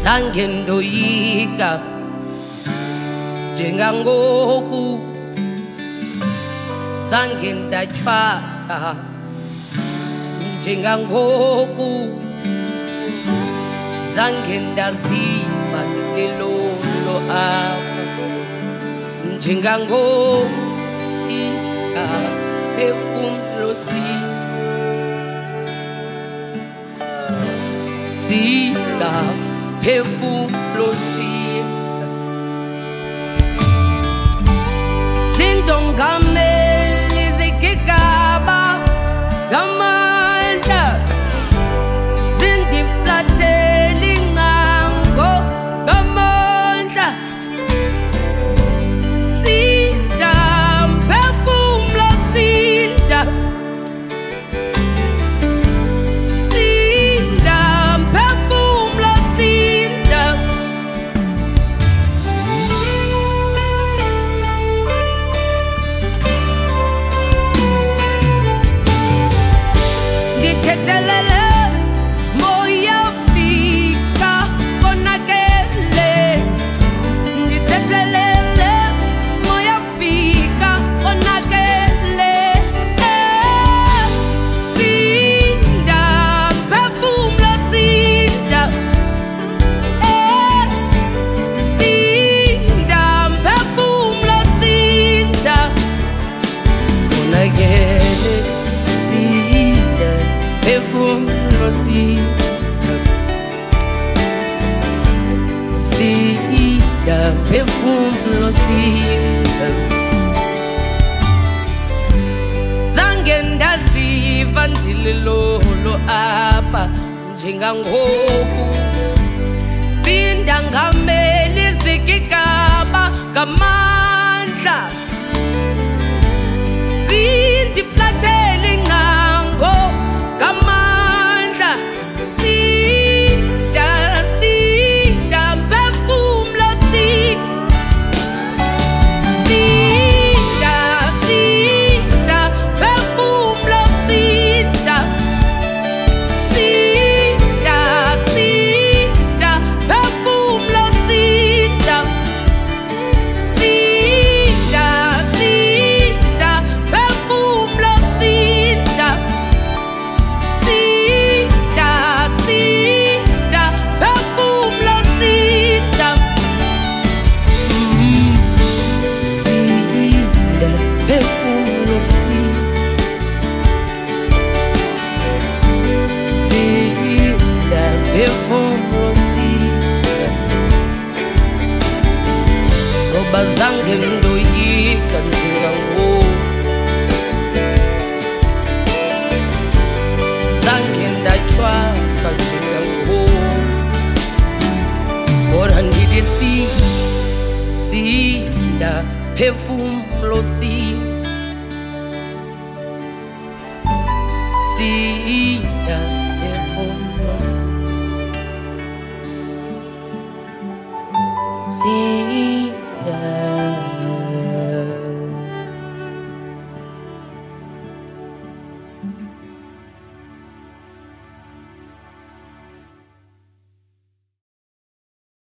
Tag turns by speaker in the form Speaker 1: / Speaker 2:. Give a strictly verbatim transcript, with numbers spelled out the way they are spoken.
Speaker 1: zange ndoyika njengangoku, zange ndachwaka njengangoku, zange ndaziva ndililolo apha njengangoku. Sika phefumlo si, sika phefumlo si, zintongameli zigigaba ngamandla, zindiflathela ingcango ngamandla. Sinda mphefumlo sinda, sinda mphefumlo sinda, ngithethelele moya fika konakele, ngithethelele moya fika konakele. Sinda mphefumlo sinda, sinda mphefumlo sinda, konakele. Sinda phefumlo sinda, sinda phefumlo sinda, zange ndaziva ndililolo apha njengangoku. Sinda ngameli zigigaba ngamandla, zindiflathela ingcango ngamandla. Sinda, sinda mphefumlo sinda, sinda, sinda mphefumlo sinda, sinda, sinda mphefumlo sinda, sinda, sinda mphefumlo sinda, sinda, sinda mphefumlo sinda, sinda phefumlo sinda, sinda phefumlo sinda, ngoba zange ndoyika njengangoku, zange ndachwaka njengangoku, kodwa ndithi sinda, sinda phefumlo sinda, sinda phefumlo sinda, sinda.